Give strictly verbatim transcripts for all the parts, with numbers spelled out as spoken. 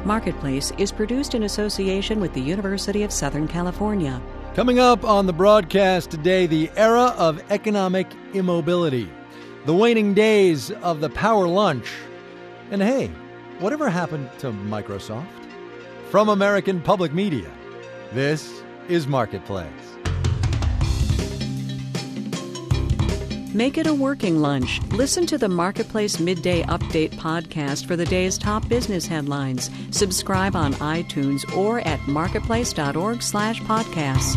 Marketplace is produced in association with the University of Southern California. Coming up on the broadcast today, the era of economic immobility, the waning days of the power lunch, and hey, whatever happened to Microsoft? From American Public Media, this is Marketplace. Make it a working lunch. Listen to the Marketplace Midday Update podcast for the day's top business headlines. Subscribe on iTunes or at marketplace.org slash podcasts.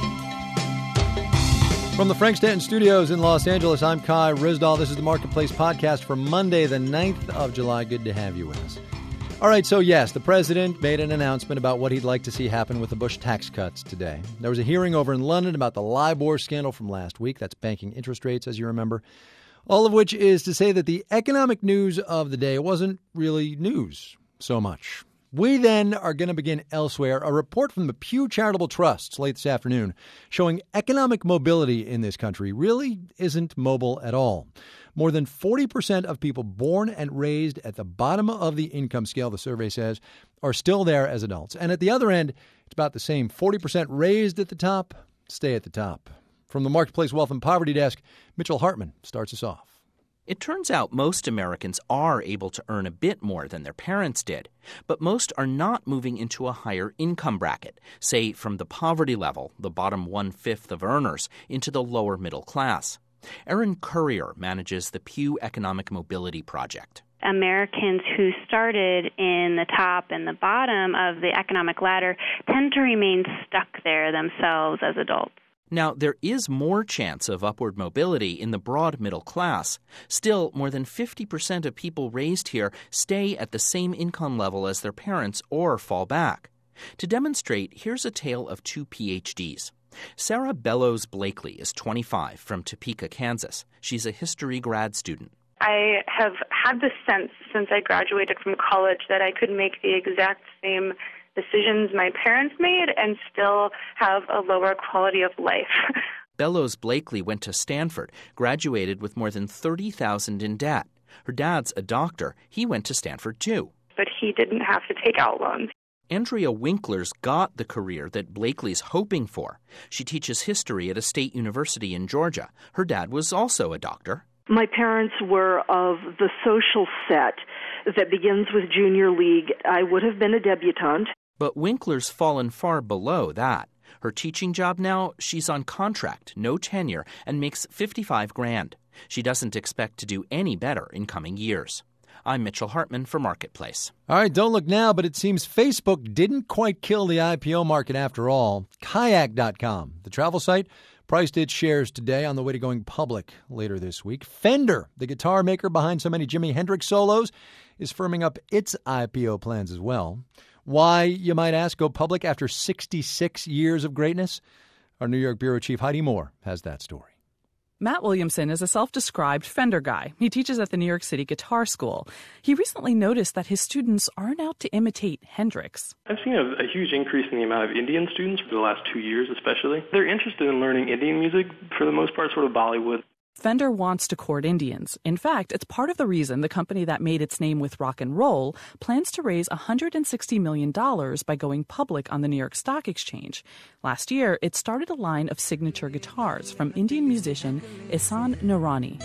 From the Frank Stanton Studios in Los Angeles, I'm Kai Ryssdal. This is the Marketplace podcast for Monday, the ninth of July. Good to have you with us. All right, so yes, the president made an announcement about what he'd like to see happen with the Bush tax cuts today. There was a hearing over in London about the LIBOR scandal from last week. That's banking interest rates, as you remember. All of which is to say that the economic news of the day wasn't really news so much. We then are going to begin elsewhere. A report from the Pew Charitable Trust late this afternoon showing economic mobility in this country really isn't mobile at all. More than forty percent of people born and raised at the bottom of the income scale, the survey says, are still there as adults. And at the other end, it's about the same. forty percent raised at the top, stay at the top. From the Marketplace Wealth and Poverty Desk, Mitchell Hartman starts us off. It turns out most Americans are able to earn a bit more than their parents did, but most are not moving into a higher income bracket, say from the poverty level, the bottom one-fifth of earners, into the lower middle class. Erin Currier manages the Pew Economic Mobility Project. Americans who started in the top and the bottom of the economic ladder tend to remain stuck there themselves as adults. Now, there is more chance of upward mobility in the broad middle class. Still, more than fifty percent of people raised here stay at the same income level as their parents or fall back. To demonstrate, here's a tale of two P H Ds. Sarah Bellows Blakely is twenty-five from Topeka, Kansas. She's a history grad student. I have had the sense since I graduated from college that I could make the exact same decisions my parents made and still have a lower quality of life. Bellows Blakely went to Stanford, graduated with more than thirty thousand dollars in debt. Her dad's a doctor. He went to Stanford, too. But he didn't have to take out loans. Andrea Winkler's got the career that Blakely's hoping for. She teaches history at a state university in Georgia. Her dad was also a doctor. My parents were of the social set that begins with junior league. I would have been a debutante. But Winkler's fallen far below that. Her teaching job now, she's on contract, no tenure, and makes fifty-five grand. She doesn't expect to do any better in coming years. I'm Mitchell Hartman for Marketplace. All right, don't look now, but it seems Facebook didn't quite kill the I P O market after all. Kayak dot com, the travel site, priced its shares today on the way to going public later this week. Fender, the guitar maker behind so many Jimi Hendrix solos, is firming up its I P O plans as well. Why, you might ask, go public after sixty-six years of greatness? Our New York bureau chief, Heidi Moore, has that story. Matt Williamson is a self-described Fender guy. He teaches at the New York City Guitar School. He recently noticed that his students aren't out to imitate Hendrix. I've seen a, a huge increase in the amount of Indian students for the last two years especially. They're interested in learning Indian music, for the most part sort of Bollywood. Fender wants to court Indians. In fact, it's part of the reason the company that made its name with rock and roll plans to raise one hundred sixty million dollars by going public on the New York Stock Exchange. Last year, it started a line of signature guitars from Indian musician Ihsaan Noorani.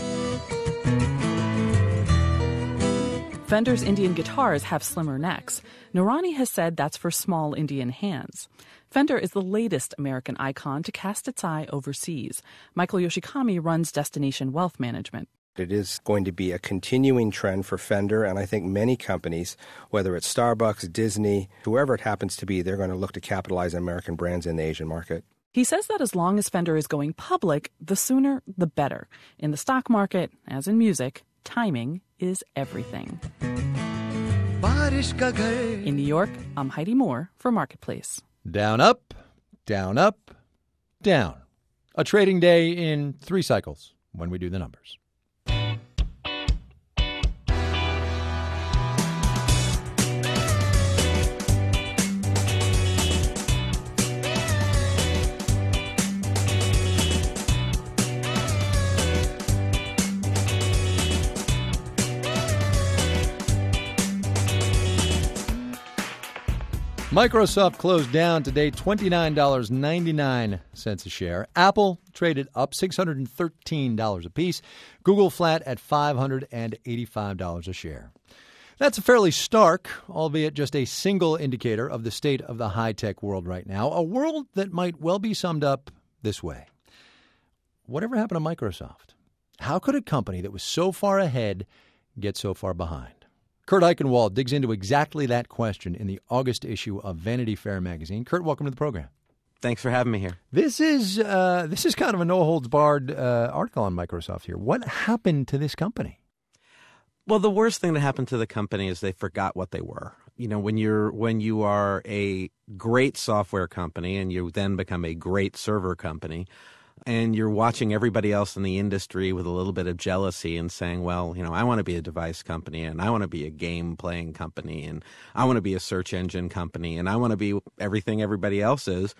Fender's Indian guitars have slimmer necks. Noorani has said that's for small Indian hands. Fender is the latest American icon to cast its eye overseas. Michael Yoshikami runs Destination Wealth Management. It is going to be a continuing trend for Fender, and I think many companies, whether it's Starbucks, Disney, whoever it happens to be, they're going to look to capitalize on American brands in the Asian market. He says that as long as Fender is going public, the sooner the better. In the stock market, as in music, timing is everything. In New York, I'm Heidi Moore for Marketplace. Down, up, down, up, down. A trading day in three cycles when we do the numbers. Microsoft closed down today, twenty-nine dollars and ninety-nine cents a share. Apple traded up six hundred thirteen dollars apiece. Google flat at five hundred eighty-five dollars a share. That's a fairly stark, albeit just a single indicator of the state of the high-tech world right now, a world that might well be summed up this way. Whatever happened to Microsoft? How could a company that was so far ahead get so far behind? Kurt Eichenwald digs into exactly that question in the August issue of Vanity Fair magazine. Kurt, welcome to the program. Thanks for having me here. This is uh, this is kind of a no-holds-barred uh, article on Microsoft here. What happened to this company? Well, the worst thing that happened to the company is they forgot what they were. You know, when you're when you are a great software company and you then become a great server company, and you're watching everybody else in the industry with a little bit of jealousy and saying, well, you know, I want to be a device company and I want to be a game playing company and I want to be a search engine company and I want to be everything everybody else is,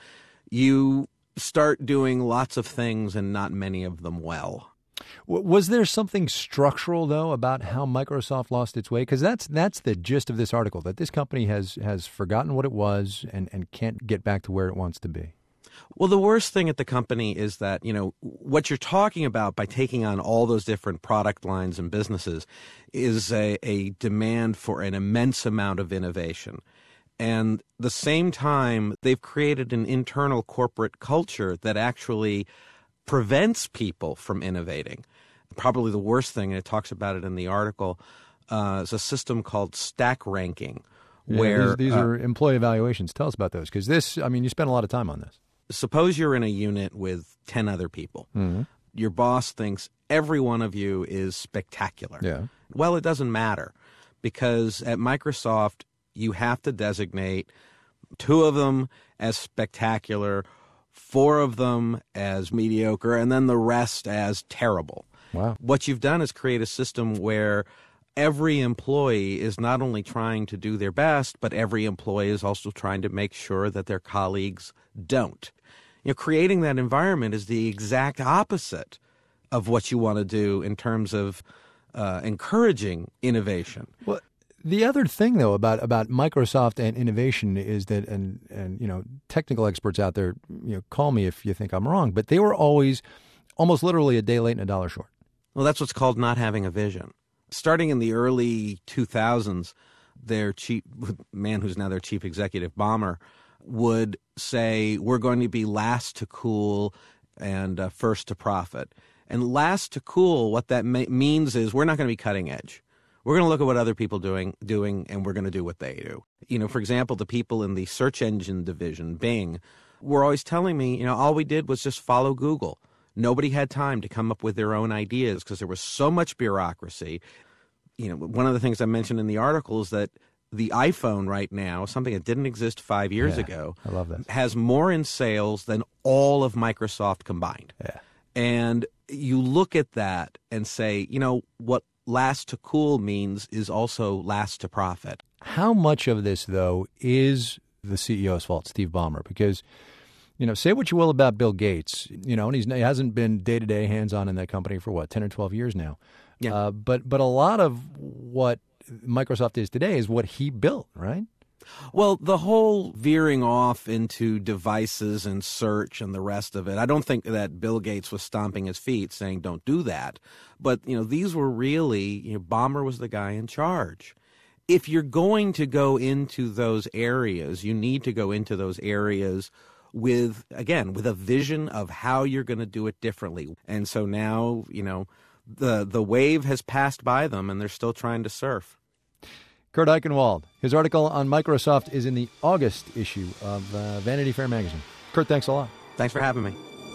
you start doing lots of things and not many of them well. Was there something structural, though, about how Microsoft lost its way? Because that's that's the gist of this article, that this company has has forgotten what it was and, and can't get back to where it wants to be. Well, the worst thing at the company is that, you know, what you're talking about by taking on all those different product lines and businesses is a, a demand for an immense amount of innovation. And at the same time, they've created an internal corporate culture that actually prevents people from innovating. Probably the worst thing, and it talks about it in the article, uh, is a system called stack ranking. Yeah, where these, these uh, are employee evaluations. Tell us about those, because this, I mean, you spent a lot of time on this. Suppose you're in a unit with ten other people. Mm-hmm. Your boss thinks every one of you is spectacular. Yeah. Well, it doesn't matter, because at Microsoft, you have to designate two of them as spectacular, four of them as mediocre, and then the rest as terrible. Wow. What you've done is create a system where every employee is not only trying to do their best, but every employee is also trying to make sure that their colleagues don't. You know, creating that environment is the exact opposite of what you want to do in terms of uh, encouraging innovation. Well, the other thing, though, about, about Microsoft and innovation is that, and, and you know, technical experts out there, you know, call me if you think I'm wrong, but they were always almost literally a day late and a dollar short. Well, that's what's called not having a vision. Starting in the early two thousands, their chief man who's now their chief executive, Ballmer, would say, we're going to be last to cool and uh, first to profit. And last to cool, what that ma- means is we're not going to be cutting edge. We're going to look at what other people are doing, doing, and we're going to do what they do. You know, for example, the people in the search engine division, Bing, were always telling me, you know, all we did was just follow Google. Nobody had time to come up with their own ideas because there was so much bureaucracy. You know, one of the things I mentioned in the article is that the iPhone right now, something that didn't exist five years yeah, ago, I love that, has more in sales than all of Microsoft combined. Yeah. And you look at that and say, you know, what last to cool means is also last to profit. How much of this, though, is the C E O's fault, Steve Ballmer? Because, you know, say what you will about Bill Gates, you know, and he's, he hasn't been day-to-day hands-on in that company for, what, ten or twelve years now. Yeah. Uh, but but a lot of what Microsoft is today is what he built, right? Well, the whole veering off into devices and search and the rest of it, I don't think that Bill Gates was stomping his feet saying don't do that. But, you know, these were really, you know, Ballmer was the guy in charge. If you're going to go into those areas, you need to go into those areas with, again, with a vision of how you're going to do it differently. And so now, you know, the the wave has passed by them and they're still trying to surf. Kurt Eichenwald. His article on Microsoft is in the August issue of uh, Vanity Fair magazine. Kurt, thanks a lot. Thanks for having me.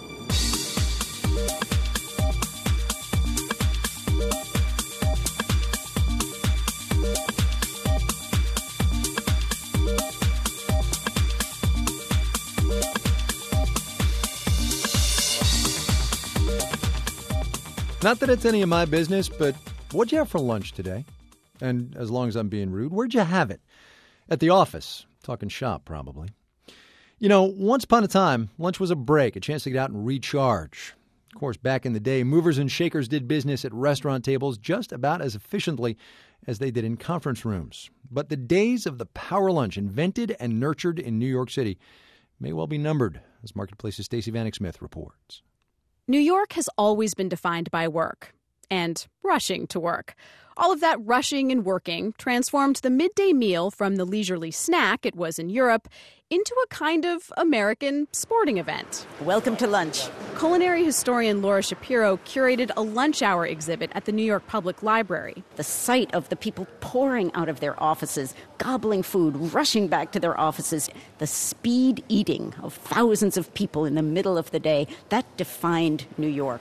Not that it's any of my business, but what'd you have for lunch today? And as long as I'm being rude, where'd you have it? At the office. Talking shop, probably. You know, once upon a time, lunch was a break, a chance to get out and recharge. Of course, back in the day, movers and shakers did business at restaurant tables just about as efficiently as they did in conference rooms. But the days of the power lunch invented and nurtured in New York City may well be numbered, as Marketplace's Stacey Vanek Smith reports. New York has always been defined by work and rushing to work. All of that rushing and working transformed the midday meal from the leisurely snack it was in Europe into a kind of American sporting event. Welcome to lunch. Culinary historian Laura Shapiro curated a lunch hour exhibit at the New York Public Library. The sight of the people pouring out of their offices, gobbling food, rushing back to their offices, the speed eating of thousands of people in the middle of the day, that defined New York.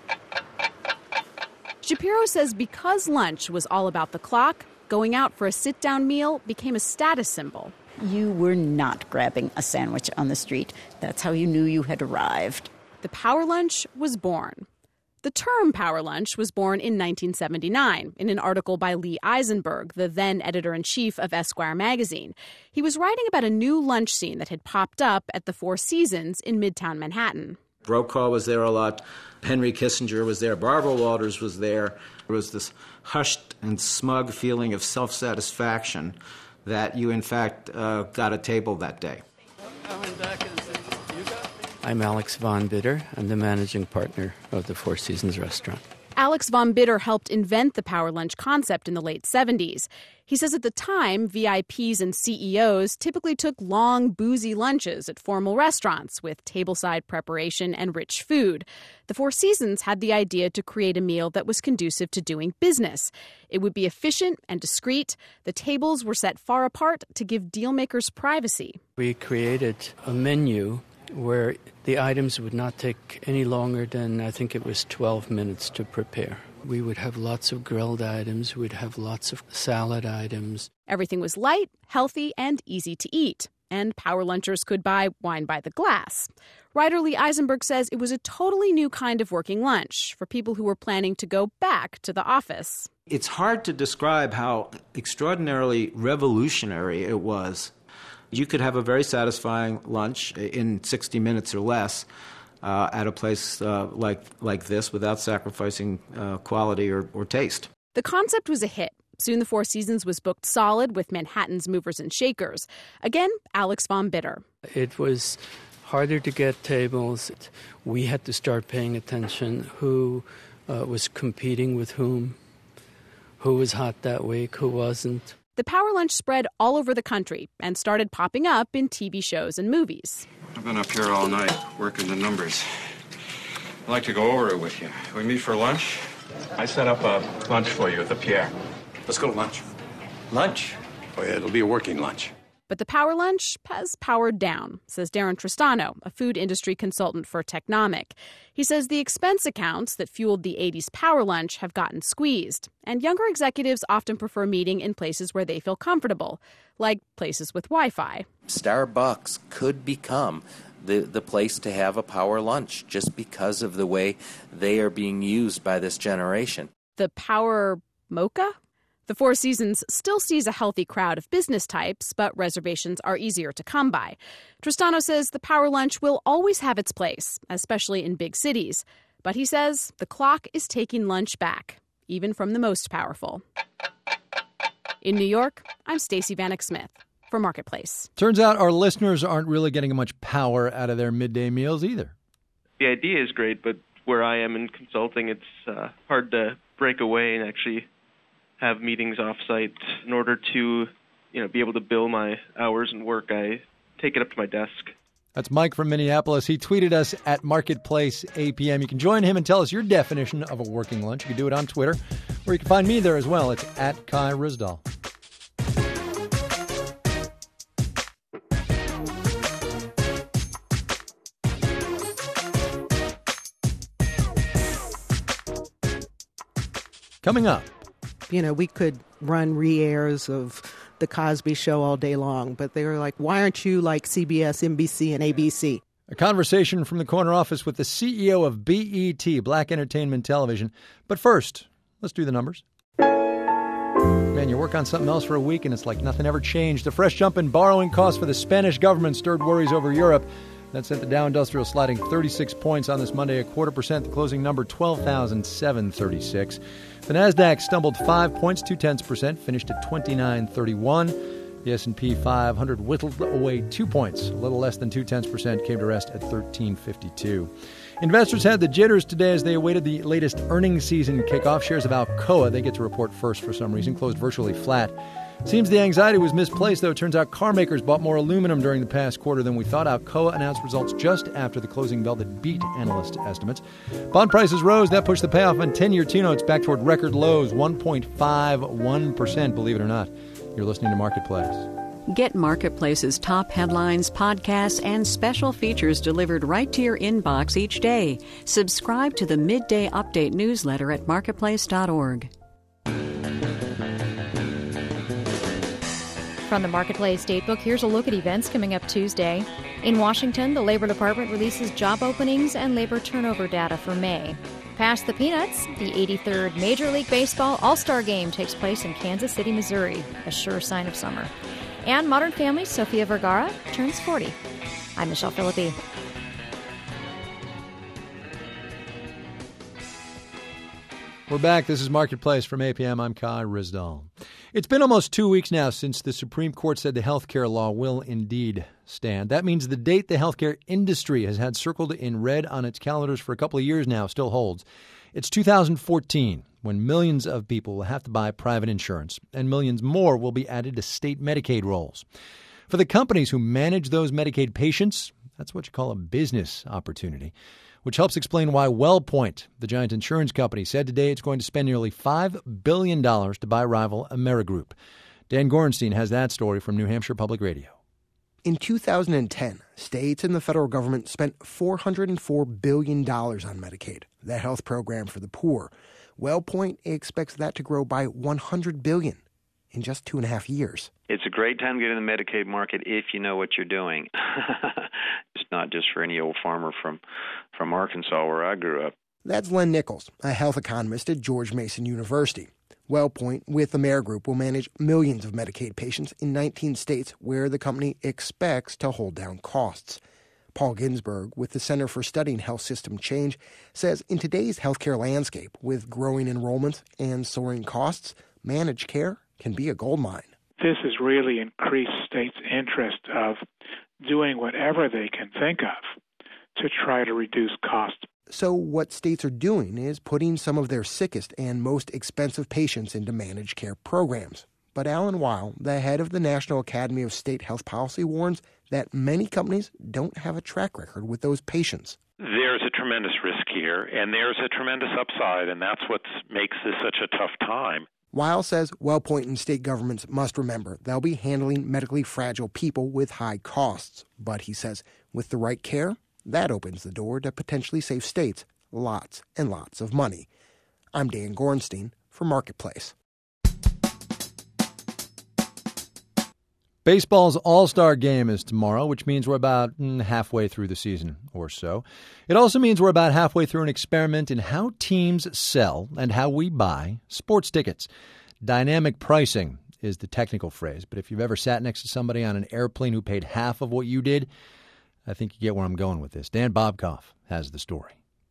Shapiro says because lunch was all about the clock, going out for a sit-down meal became a status symbol. You were not grabbing a sandwich on the street. That's how you knew you had arrived. The power lunch was born. The term power lunch was born in nineteen seventy-nine in an article by Lee Eisenberg, the then editor-in-chief of Esquire magazine. He was writing about a new lunch scene that had popped up at the Four Seasons in Midtown Manhattan. Brokaw was there a lot. Henry Kissinger was there. Barbara Walters was there. There was this hushed and smug feeling of self-satisfaction that you, in fact, uh, got a table that day. I'm Alex Von Bitter. I'm the managing partner of the Four Seasons restaurant. Alex Von Bitter helped invent the power lunch concept in the late seventies. He says at the time, V I Ps and C E Os typically took long, boozy lunches at formal restaurants with tableside preparation and rich food. The Four Seasons had the idea to create a meal that was conducive to doing business. It would be efficient and discreet. The tables were set far apart to give dealmakers privacy. We created a menu where the items would not take any longer than, I think it was twelve minutes to prepare. We would have lots of grilled items. We'd have lots of salad items. Everything was light, healthy, and easy to eat. And power lunchers could buy wine by the glass. Writer Lee Eisenberg says it was a totally new kind of working lunch for people who were planning to go back to the office. It's hard to describe how extraordinarily revolutionary it was. You could have a very satisfying lunch in sixty minutes or less uh, at a place uh, like like this without sacrificing uh, quality or, or taste. The concept was a hit. Soon the Four Seasons was booked solid with Manhattan's movers and shakers. Again, Alex Von Bitter. It was harder to get tables. We had to start paying attention who uh, was competing with whom, who was hot that week, who wasn't. The power lunch spread all over the country and started popping up in T V shows and movies. I've been up here all night working the numbers. I'd like to go over it with you. Can we meet for lunch? I set up a lunch for you at the Pierre. Let's go to lunch. Lunch? Oh, yeah, it'll be a working lunch. But the power lunch has powered down, says Darren Tristano, a food industry consultant for Technomic. He says the expense accounts that fueled the eighties power lunch have gotten squeezed, and younger executives often prefer meeting in places where they feel comfortable, like places with Wi-Fi. Starbucks could become the, the place to have a power lunch just because of the way they are being used by this generation. The power mocha? The Four Seasons still sees a healthy crowd of business types, but reservations are easier to come by. Tristano says the power lunch will always have its place, especially in big cities. But he says the clock is taking lunch back, even from the most powerful. In New York, I'm Stacey Vanek Smith for Marketplace. Turns out our listeners aren't really getting much power out of their midday meals either. The idea is great, but where I am in consulting, it's uh, hard to break away and actually have meetings off-site. In order to, you know, be able to bill my hours and work, I take it up to my desk. That's Mike from Minneapolis. He tweeted us at Marketplace A P M. You can join him and tell us your definition of a working lunch. You can do it on Twitter, or you can find me there as well. It's at Kai Ryssdal. Coming up. You know, we could run re-airs of The Cosby Show all day long, but they were like, why aren't you like C B S, N B C, and A B C? A conversation from the corner office with the C E O of B E T, Black Entertainment Television. But first, let's do the numbers. Man, you work on something else for a week and it's like nothing ever changed. The fresh jump in borrowing costs for the Spanish government stirred worries over Europe. That sent the Dow Industrial sliding thirty-six points on this Monday, a quarter percent. The closing number, twelve thousand seven hundred thirty-six. The Nasdaq stumbled five points, two-tenths percent, finished at twenty-nine thirty-one. The S and P five hundred whittled away two points, a little less than two-tenths percent, came to rest at thirteen fifty-two. Investors had the jitters today as they awaited the latest earnings season kickoff. Shares of Alcoa, they get to report first for some reason, closed virtually flat. Seems the anxiety was misplaced, though. It turns out car makers bought more aluminum during the past quarter than we thought. Alcoa announced results just after the closing bell that beat analyst estimates. Bond prices rose. That pushed the payoff on ten-year T-notes back toward record lows, one point five one percent, believe it or not. You're listening to Marketplace. Get Marketplace's top headlines, podcasts, and special features delivered right to your inbox each day. Subscribe to the Midday Update newsletter at marketplace dot org. From the Marketplace Datebook, here's a look at events coming up Tuesday. In Washington, the Labor Department releases job openings and labor turnover data for May. Past the Peanuts, the eighty-third Major League Baseball All-Star Game takes place in Kansas City, Missouri, a sure sign of summer. And Modern Family Sofia Vergara turns forty. I'm Michelle Philippi. We're back. This is Marketplace from A P M. I'm Kai Ryssdal. It's been almost two weeks now since the Supreme Court said the health care law will indeed stand. That means the date the healthcare industry has had circled in red on its calendars for a couple of years now still holds. It's two thousand fourteen, when millions of people will have to buy private insurance, and millions more will be added to state Medicaid rolls. For the companies who manage those Medicaid patients, that's what you call a business opportunity, which helps explain why WellPoint, the giant insurance company, said today it's going to spend nearly five billion dollars to buy rival Amerigroup. Dan Gorenstein has that story from New Hampshire Public Radio. In two thousand ten, states and the federal government spent four hundred four billion dollars on Medicaid, the health program for the poor. WellPoint expects that to grow by one hundred billion dollars in just two and a half years. It's a great time to get in the Medicaid market if you know what you're doing. It's not just for any old farmer from, from Arkansas, where I grew up. That's Len Nichols, a health economist at George Mason University. WellPoint, with Amerigroup, will manage millions of Medicaid patients in nineteen states where the company expects to hold down costs. Paul Ginsberg, with the Center for Studying Health System Change, says in today's healthcare landscape, with growing enrollment and soaring costs, managed care can be a goldmine. This has really increased states' interest of doing whatever they can think of to try to reduce costs. So what states are doing is putting some of their sickest and most expensive patients into managed care programs. But Alan Weil, the head of the National Academy of State Health Policy, warns that many companies don't have a track record with those patients. There's a tremendous risk here, and there's a tremendous upside, and that's what makes this such a tough time. Weil says WellPoint and state governments must remember they'll be handling medically fragile people with high costs. But he says with the right care, that opens the door to potentially save states lots and lots of money. I'm Dan Gorenstein for Marketplace. Baseball's All-Star Game is tomorrow, which means we're about mm, halfway through the season or so. It also means we're about halfway through an experiment in how teams sell and how we buy sports tickets. Dynamic pricing is the technical phrase, but if you've ever sat next to somebody on an airplane who paid half of what you did, I think you get where I'm going with this. Dan Bobkoff has the story.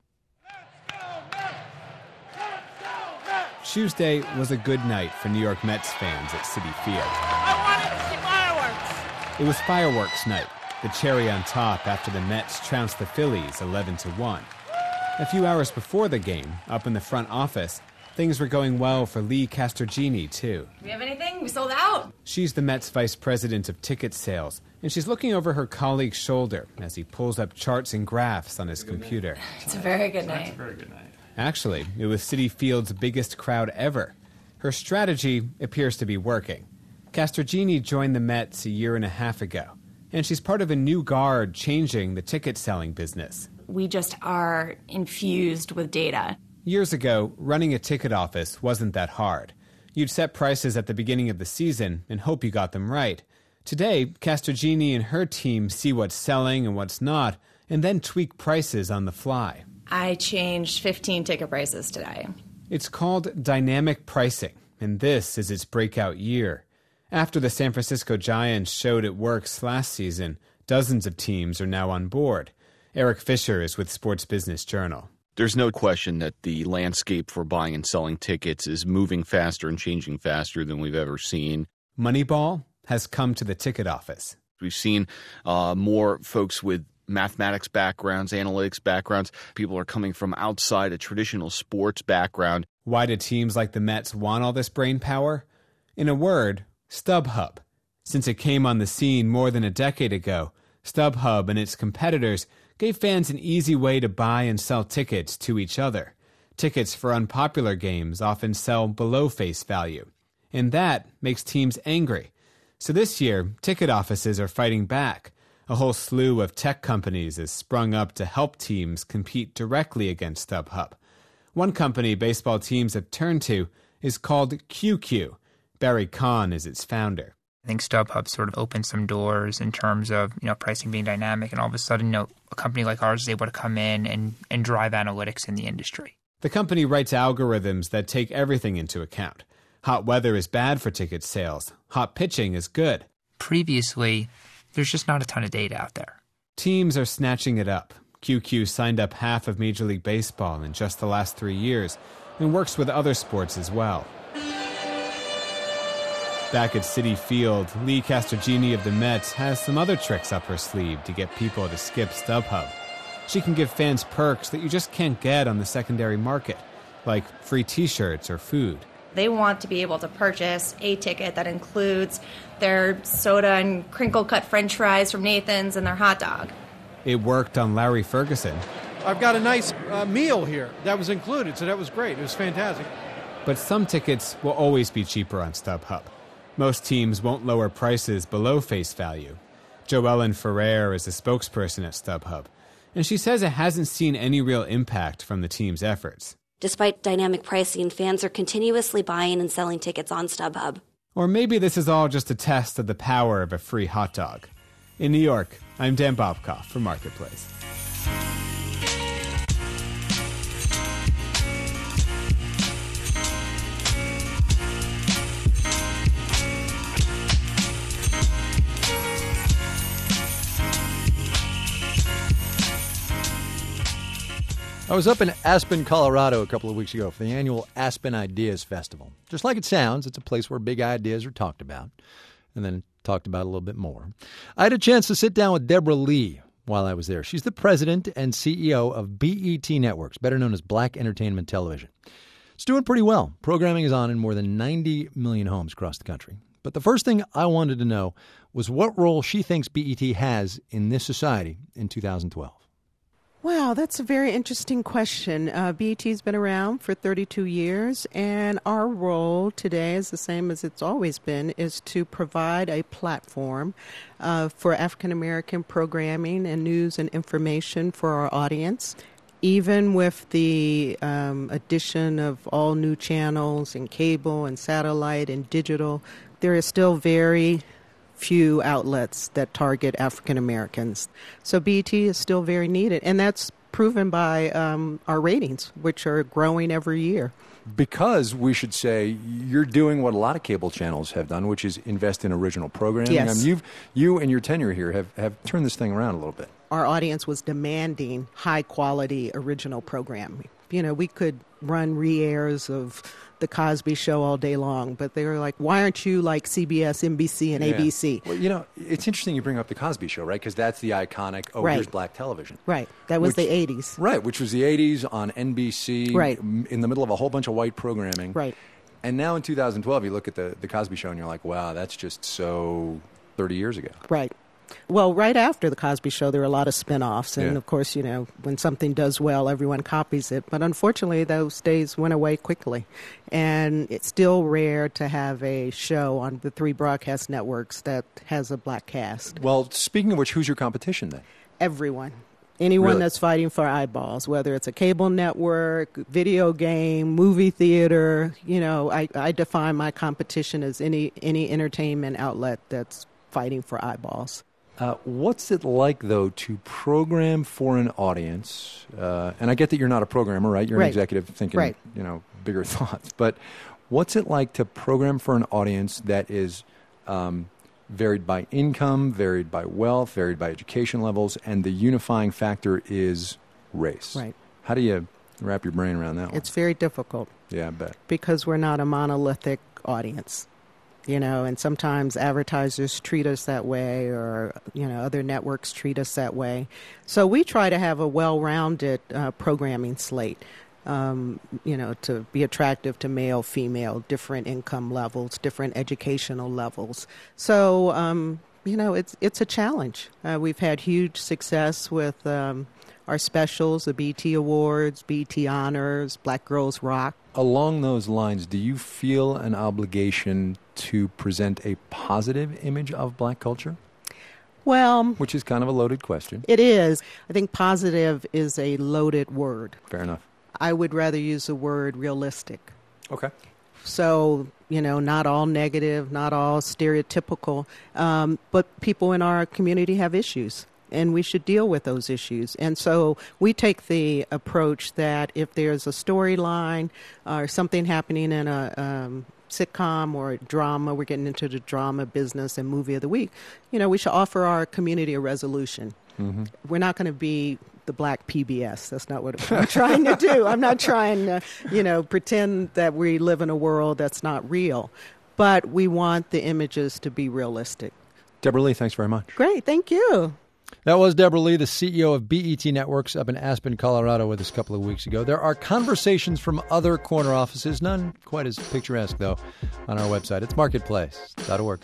Tuesday was a good night for New York Mets fans at Citi Field. I wanted to see fireworks! It was fireworks night, the cherry on top after the Mets trounced the Phillies eleven to one. A few hours before the game, up in the front office, things were going well for Lee Castorgini, too. Do we have anything? We sold out. She's the Mets vice president of ticket sales, and she's looking over her colleague's shoulder as he pulls up charts and graphs on his computer. It's a very good night. It's a very good night. Actually, it was Citi Field's biggest crowd ever. Her strategy appears to be working. Castorgini joined the Mets a year and a half ago, and she's part of a new guard changing the ticket-selling business. We just are infused with data. Years ago, running a ticket office wasn't that hard. You'd set prices at the beginning of the season and hope you got them right. Today, Castorgini and her team see what's selling and what's not, and then tweak prices on the fly. I changed fifteen ticket prices today. It's called dynamic pricing, and this is its breakout year. After the San Francisco Giants showed it works last season, Dozens of teams are now on board. Eric Fisher is with Sports Business Journal. There's no question that the landscape for buying and selling tickets is moving faster and changing faster than we've ever seen. Moneyball has come to the ticket office. We've seen uh, more folks with mathematics backgrounds, analytics backgrounds. People are coming from outside a traditional sports background. Why do teams like the Mets want all this brain power? In a word, StubHub. Since it came on the scene more than a decade ago, StubHub and its competitors gave fans an easy way to buy and sell tickets to each other. Tickets for unpopular games often sell below face value, and that makes teams angry. So this year, ticket offices are fighting back. A whole slew of tech companies has sprung up to help teams compete directly against StubHub. One company baseball teams have turned to is called Q Q. Barry Kahn is its founder. I think StubHub sort of opened some doors in terms of, you know, pricing being dynamic, and all of a sudden, you know, a company like ours is able to come in and, and drive analytics in the industry. The company writes algorithms that take everything into account. Hot weather is bad for ticket sales. Hot pitching is good. Previously, there's just not a ton of data out there. Teams are snatching it up. Q Q signed up half of Major League Baseball in just the last three years and works with other sports as well. Back at Citi Field, Lee Castroghini of the Mets has some other tricks up her sleeve to get people to skip StubHub. She can give fans perks that you just can't get on the secondary market, like free T-shirts or food. They want to be able to purchase a ticket that includes their soda and crinkle-cut French fries from Nathan's and their hot dog. It worked on Larry Ferguson. I've got a nice uh, meal here. That was included, so that was great. It was fantastic. But some tickets will always be cheaper on StubHub. Most teams won't lower prices below face value. Joellen Ferrer is a spokesperson at StubHub, and she says it hasn't seen any real impact from the team's efforts. Despite dynamic pricing, fans are continuously buying and selling tickets on StubHub. Or maybe this is all just a test of the power of a free hot dog. In New York, I'm Dan Bobkoff for Marketplace. I was up in Aspen, Colorado a couple of weeks ago for the annual Aspen Ideas Festival. Just like it sounds, it's a place where big ideas are talked about, and then talked about a little bit more. I had a chance to sit down with Deborah Lee while I was there. She's the president and C E O of B E T Networks, better known as Black Entertainment Television. It's doing pretty well. Programming is on in more than ninety million homes across the country. But the first thing I wanted to know was what role she thinks B E T has in this society in two thousand twelve. Wow, that's a very interesting question. Uh, B E T's been around for thirty-two years, and our role today is the same as it's always been, is to provide a platform uh, for African-American programming and news and information for our audience. Even with the um, addition of all new channels and cable and satellite and digital, there is still very few outlets that target African Americans. So B E T is still very needed, and that's proven by um, our ratings, which are growing every year. Because we should say you're doing what a lot of cable channels have done, which is invest in original programming. Yes. I mean, you've, you and your tenure here have, have turned this thing around a little bit. Our audience was demanding high-quality original programming. You know, we could run re-airs of The Cosby Show all day long, but they were like, why aren't you like C B S, N B C, and Yeah. A B C? Well, you know, it's interesting you bring up The Cosby Show, right? Because that's the iconic, oh, Right. here's black television. Right. That was Which- the eighties. Right, which was the eighties on N B C, Right. m- in the middle of a whole bunch of white programming. Right. And now in two thousand twelve, you look at the, the Cosby Show and you're like, wow, that's just so thirty years ago. Right. Well, right after The Cosby Show, there were a lot of spin-offs. And, Yeah. of course, you know, when something does well, everyone copies it. But unfortunately, those days went away quickly. And it's still rare to have a show on the three broadcast networks that has a black cast. Well, speaking of which, who's your competition then? Everyone. Anyone Really? that's fighting for eyeballs, whether it's a cable network, video game, movie theater. You know, I, I define my competition as any, any entertainment outlet that's fighting for eyeballs. Uh, what's it like, though, to program for an audience? Uh, and I get that you're not a programmer, right? You're Right. an executive thinking, Right. you know, bigger thoughts. But what's it like to program for an audience that is um, varied by income, varied by wealth, varied by education levels, and the unifying factor is race. Right. How do you wrap your brain around that one? It's very difficult. Yeah, I bet. Because we're not a monolithic audience, you know, and sometimes advertisers treat us that way, or, you know, other networks treat us that way. So we try to have a well-rounded uh, programming slate, um, you know, to be attractive to male, female, different income levels, different educational levels. So, um, you know, it's it's a challenge. Uh, we've had huge success with um, our specials, the B E T Awards, B E T Honors, Black Girls Rock. Along those lines, do you feel an obligation to present a positive image of black culture? Well, which is kind of a loaded question. It is. I think positive is a loaded word. Fair enough. I would rather use the word realistic. Okay. So, you know, not all negative, not all stereotypical, um, but people in our community have issues, and we should deal with those issues. And so we take the approach that if there's a storyline or something happening in a um, sitcom or drama, we're getting into the drama business and movie of the week, you know, we should offer our community a resolution. Mm-hmm. We're not going to be the black P B S. That's not what I'm trying to do. I'm not trying to, you know, pretend that we live in a world that's not real. But we want the images to be realistic. Deborah Lee, thanks very much. Great. Thank you. That was Deborah Lee, the C E O of B E T Networks up in Aspen, Colorado, with us a couple of weeks ago. There are conversations from other corner offices, none quite as picturesque, though, on our website. It's marketplace dot org.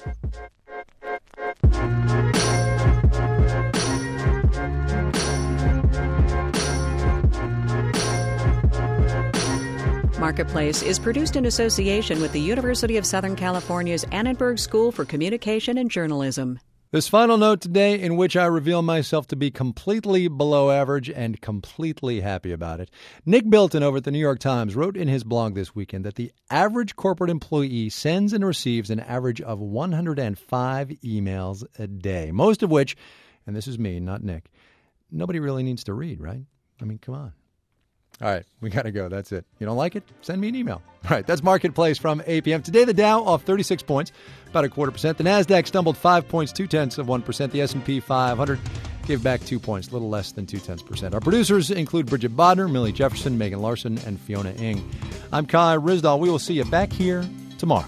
Marketplace is produced in association with the University of Southern California's Annenberg School for Communication and Journalism. This final note today, in which I reveal myself to be completely below average and completely happy about it. Nick Bilton over at the New York Times wrote in his blog this weekend that the average corporate employee sends and receives an average of one hundred five emails a day, most of which, and this is me, not Nick, nobody really needs to read, right? I mean, come on. All right, we got to go. That's it. You don't like it? Send me an email. All right, that's Marketplace from A P M. Today, the Dow off thirty-six points, about a quarter percent. The NASDAQ stumbled five points, two-tenths of one percent. The S and P five hundred gave back two points, a little less than two-tenths percent. Our producers include Bridget Bodner, Millie Jefferson, Megan Larson, and Fiona Ng. I'm Kai Ryssdal. We will see you back here tomorrow.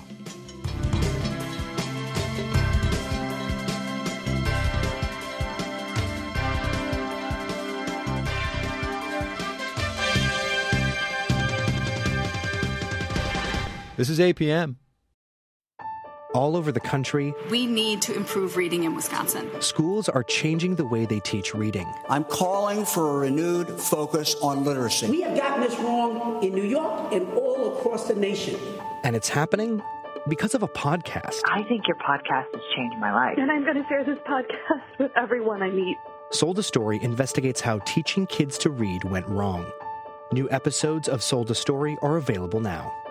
This is A P M. All over the country, we need to improve reading in Wisconsin. Schools are changing the way they teach reading. I'm calling for a renewed focus on literacy. We have gotten this wrong in New York and all across the nation. And it's happening because of a podcast. I think your podcast has changed my life. And I'm going to share this podcast with everyone I meet. Sold a Story investigates how teaching kids to read went wrong. New episodes of Sold a Story are available now.